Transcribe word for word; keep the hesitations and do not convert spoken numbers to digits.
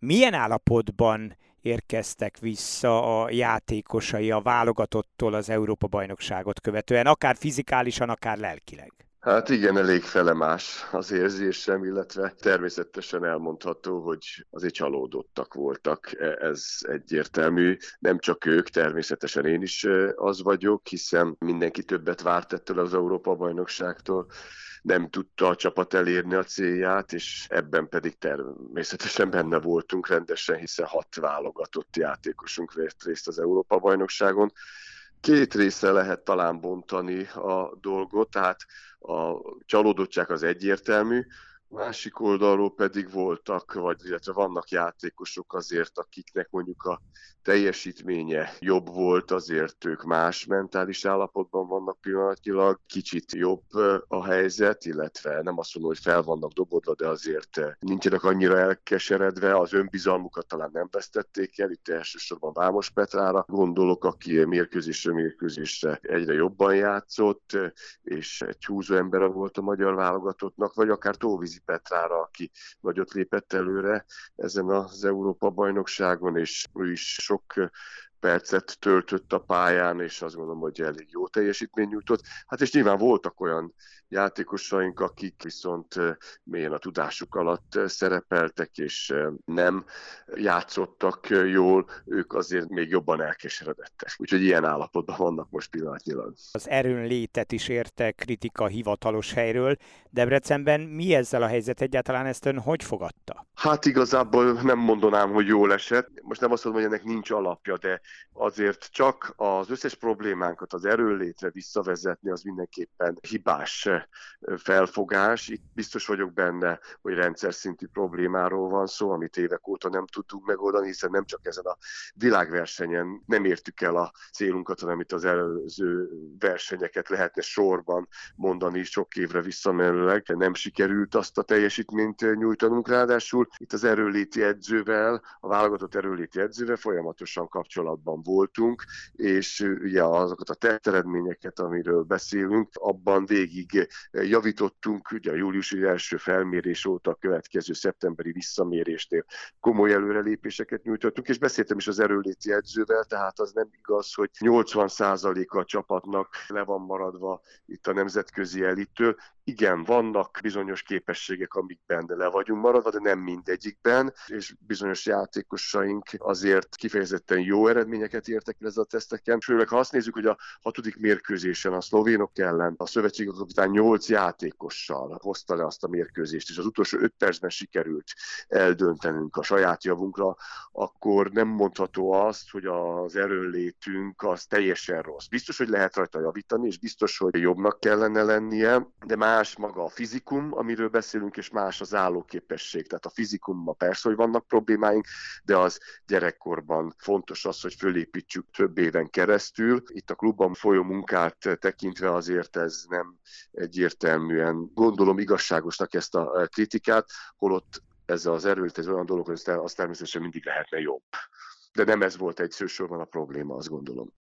Milyen állapotban érkeztek vissza a játékosai a válogatottól az Európa-bajnokságot követően, akár fizikálisan, akár lelkileg? Hát igen, elég felemás az érzésem, illetve természetesen elmondható, hogy azért csalódottak voltak. E- Ez egyértelmű. Nem csak ők, természetesen én is e, az vagyok, hiszen mindenki többet várt ettől az Európa-bajnokságtól. Nem tudta a csapat elérni a célját, és ebben pedig természetesen benne voltunk rendesen, hiszen hat válogatott játékosunk vett részt az Európa-bajnokságon. Két részre lehet talán bontani a dolgot, tehát a csalódottság az egyértelmű, másik oldalról pedig voltak, vagy illetve vannak játékosok azért, akiknek mondjuk a teljesítménye jobb volt, azért ők más mentális állapotban vannak pillanatnyilag. Kicsit jobb a helyzet, illetve nem azt mondom, hogy fel vannak dobodva, de azért nincsenek annyira elkeseredve, az önbizalmukat talán nem vesztették el. Itt elsősorban Vámos Petrára gondolok, aki mérkőzésről mérkőzésre egyre jobban játszott, és egy húzó embere volt a magyar válogatottnak, vagy akár Tóvízi Petrára, aki nagyot lépett előre ezen az Európa-bajnokságon, és ő is sok percet töltött a pályán, és azt gondolom, hogy elég jó teljesítmény nyújtott. Hát és nyilván voltak olyan játékosaink, akik viszont mélyen a tudásuk alatt szerepeltek, és nem játszottak jól, ők azért még jobban elkeseredettek. Úgyhogy ilyen állapotban vannak most pillanatnyilag. Az erőnlétet is érte kritika hivatalos helyről. Debrecenben mi ezzel a helyzet egyáltalán, ezt ön hogy fogadta? Hát igazából nem mondanám, hogy jól esett. Most nem azt mondom, hogy ennek nincs alapja, de azért csak az összes problémánkat az erőnlétre visszavezetni, az mindenképpen hibás felfogás. Itt biztos vagyok benne, hogy rendszer szintű problémáról van szó, amit évek óta nem tudtunk megoldani, hiszen nem csak ezen a világversenyen nem értük el a célunkat, hanem itt az előző versenyeket lehetne sorban mondani sok évre visszamenőleg. Nem sikerült azt a teljesítményt nyújtanunk, ráadásul itt az erőnléti edzővel, a válogatott erőnléti edzővel folyamatosan kapcsolatban voltunk, és ugye azokat a teszteredményeket, amiről beszélünk, abban végig javítottunk, ugye a júliusi első felmérés óta a következő szeptemberi visszamérésnél komoly előrelépéseket nyújtottunk, és beszéltem is az erőnléti edzővel, tehát az nem igaz, hogy nyolcvan százaléka a csapatnak le van maradva itt a nemzetközi elittől. Igen, vannak bizonyos képességek, amikben le vagyunk maradva, de nem mindegyikben, és bizonyos játékosaink azért kifejezetten jó eredményeket értek el ezzel a teszteken. Főleg ha azt nézzük, hogy a hatodik mérkőzésen a szlovénok ellen a szövetségi kapitány nyolc játékossal hozta le azt a mérkőzést, és az utolsó öt percben sikerült eldöntenünk a saját javunkra, akkor nem mondható azt, hogy az erőnlétünk az teljesen rossz. Biztos, hogy lehet rajta javítani, és biztos, hogy jobbnak kellene lennie, de más maga a fizikum, amiről beszélünk, és más az állóképesség. Tehát a fizikumban persze, hogy vannak problémáink, de az gyerekkorban fontos az, hogy fölépítsük több éven keresztül. Itt a klubban folyó munkát tekintve azért ez nem egyértelműen gondolom igazságosnak ezt a kritikát, holott ez az erőt, ez olyan dolog, hogy az természetesen mindig lehetne jobb. De nem ez volt egy szősorban a probléma, azt gondolom.